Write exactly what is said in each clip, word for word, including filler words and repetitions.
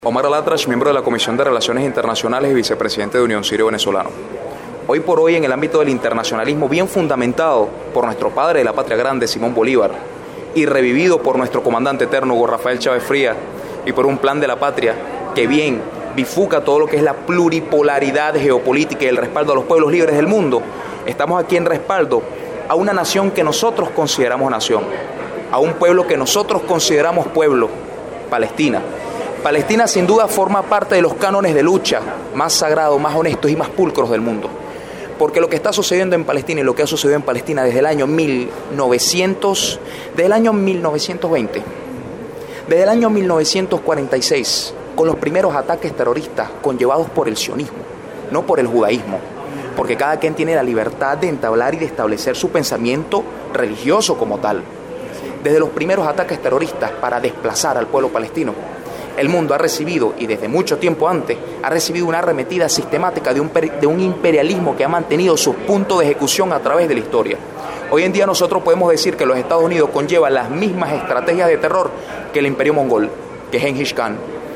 Omar Alatrache, miembro de la Comisión de Relaciones Internacionales y vicepresidente de Unión Sirio Venezolano. Hoy por hoy, en el ámbito del internacionalismo bien fundamentado por nuestro padre de la patria grande, Simón Bolívar, y revivido por nuestro comandante eterno, Hugo Rafael Chávez Frías, y por un plan de la patria que bien bifuca todo lo que es la pluripolaridad geopolítica y el respaldo a los pueblos libres del mundo, estamos aquí en respaldo a una nación que nosotros consideramos nación, a un pueblo que nosotros consideramos pueblo, Palestina. Palestina sin duda forma parte de los cánones de lucha más sagrados, más honestos y más pulcros del mundo. Porque lo que está sucediendo en Palestina y lo que ha sucedido en Palestina desde el año mil novecientos, desde el año mil novecientos veinte, desde el año mil novecientos cuarenta y seis, con los primeros ataques terroristas conllevados por el sionismo, no por el judaísmo, porque cada quien tiene la libertad de entablar y de establecer su pensamiento religioso como tal. Desde los primeros ataques terroristas para desplazar al pueblo palestino, el mundo ha recibido, y desde mucho tiempo antes, ha recibido una arremetida sistemática de un, de un imperialismo que ha mantenido sus puntos de ejecución a través de la historia. Hoy en día nosotros podemos decir que los Estados Unidos conllevan las mismas estrategias de terror que el imperio mongol, que Genghis Khan.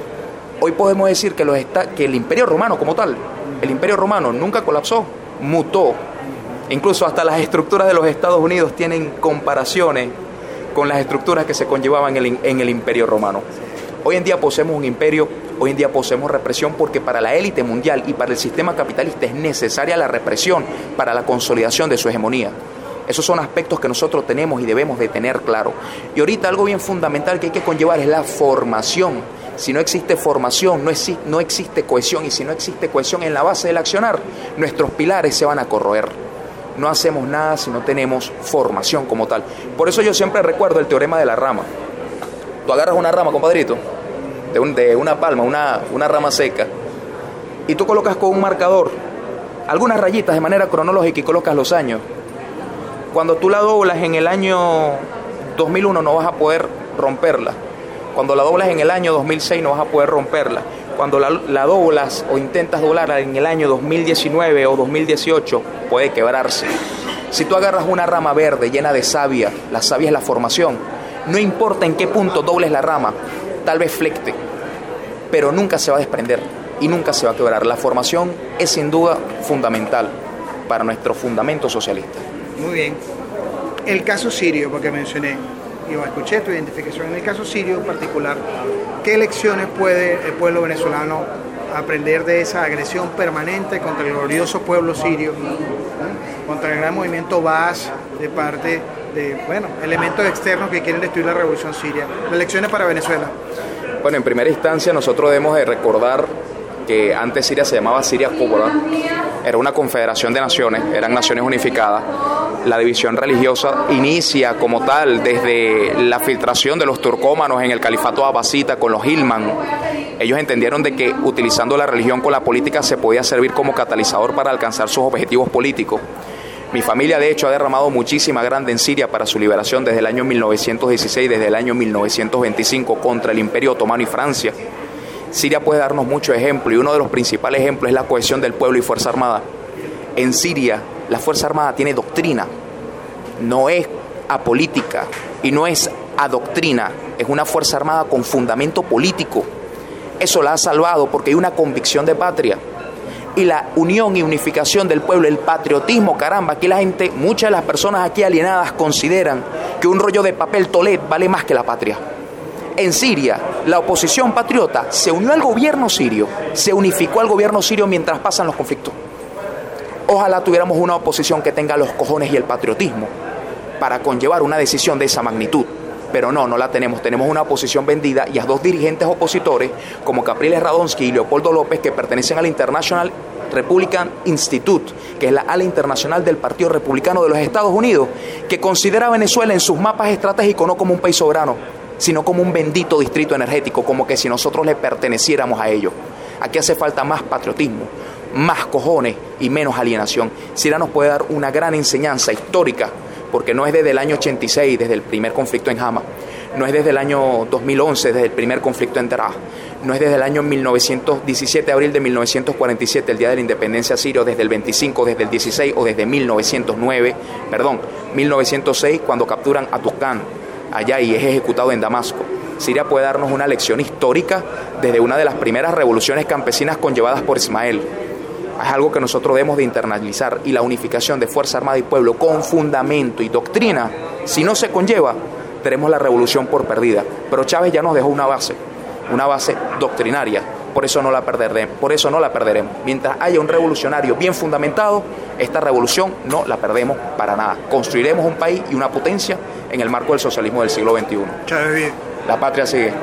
Hoy podemos decir que, los que el imperio romano como tal, el imperio romano nunca colapsó, mutó. Incluso hasta las estructuras de los Estados Unidos tienen comparaciones con las estructuras que se conllevaban en el, en el imperio romano. Hoy en día poseemos un imperio, hoy en día poseemos represión porque para la élite mundial y para el sistema capitalista es necesaria la represión para la consolidación de su hegemonía. Esos son aspectos que nosotros tenemos y debemos de tener claro. Y ahorita algo bien fundamental que hay que conllevar es la formación. Si no existe formación, no, es, no existe cohesión, y si no existe cohesión en la base del accionar, nuestros pilares se van a corroer. No hacemos nada si no tenemos formación como tal. Por eso yo siempre recuerdo el teorema de la rama. Tú agarras una rama, compadrito, de, un, de una palma, una, una rama seca, y tú colocas con un marcador algunas rayitas de manera cronológica y colocas los años. Cuando tú la doblas en el año dos mil uno no vas a poder romperla. Cuando la doblas en el año dos mil seis no vas a poder romperla. Cuando la, la doblas o intentas doblarla en el año dos mil diecinueve o dos mil dieciocho, puede quebrarse. Si tú agarras una rama verde llena de savia, la savia es la formación. No importa en qué punto dobles la rama, tal vez flecte, pero nunca se va a desprender y nunca se va a quebrar. La formación es sin duda fundamental para nuestro fundamento socialista. Muy bien. El caso sirio, porque mencioné, yo escuché tu identificación, en el caso sirio en particular, ¿qué lecciones puede el pueblo venezolano aprender de esa agresión permanente contra el glorioso pueblo sirio, ¿eh? contra el gran movimiento Baas de parte de, bueno, elementos externos que quieren destruir la revolución siria? Las lecciones para Venezuela. Bueno, en primera instancia nosotros debemos de recordar que antes Siria se llamaba Siria Kubra, era una confederación de naciones, eran naciones unificadas. La división religiosa inicia como tal desde la filtración de los turcómanos en el califato abasita con los Hilman. Ellos entendieron de que utilizando la religión con la política se podía servir como catalizador para alcanzar sus objetivos políticos. Mi familia, de hecho, ha derramado muchísima grande en Siria para su liberación desde el año mil novecientos dieciséis, desde el año mil novecientos veinticinco contra el Imperio Otomano y Francia. Siria puede darnos muchos ejemplos y uno de los principales ejemplos es la cohesión del pueblo y Fuerza Armada. En Siria, la Fuerza Armada tiene doctrina, no es apolítica y no es adoctrina, es una Fuerza Armada con fundamento político. Eso la ha salvado porque hay una convicción de patria. Y la unión y unificación del pueblo, el patriotismo, caramba, aquí la gente, muchas de las personas aquí alienadas consideran que un rollo de papel tolet vale más que la patria. En Siria, la oposición patriota se unió al gobierno sirio, se unificó al gobierno sirio mientras pasan los conflictos. Ojalá tuviéramos una oposición que tenga los cojones y el patriotismo para conllevar una decisión de esa magnitud. Pero no, no la tenemos. Tenemos una oposición vendida y a dos dirigentes opositores como Capriles Radonsky y Leopoldo López, que pertenecen al International Republican Institute, que es la ala internacional del Partido Republicano de los Estados Unidos, que considera a Venezuela en sus mapas estratégicos no como un país soberano, sino como un bendito distrito energético, como que si nosotros le perteneciéramos a ellos. Aquí hace falta más patriotismo, más cojones y menos alienación. Siria nos puede dar una gran enseñanza histórica, porque no es desde el año ochenta y seis, desde el primer conflicto en Hama, no es desde el año dos mil once, desde el primer conflicto en Daraa, no es desde el año mil novecientos diecisiete, abril de mil novecientos cuarenta y siete, el día de la independencia sirio, desde el veinticinco, desde el dieciséis o desde mil novecientos nueve, perdón, mil novecientos seis, cuando capturan a Turkán allá y es ejecutado en Damasco. Siria puede darnos una lección histórica desde una de las primeras revoluciones campesinas conllevadas por Ismael. Es algo que nosotros debemos de internalizar, y la unificación de Fuerza Armada y Pueblo con fundamento y doctrina, si no se conlleva, tenemos la revolución por perdida. Pero Chávez ya nos dejó una base, una base doctrinaria, por eso no la perderemos, por eso no la perderemos. Mientras haya un revolucionario bien fundamentado, esta revolución no la perdemos para nada. Construiremos un país y una potencia en el marco del socialismo del siglo veintiuno. Chávez bien. La patria sigue.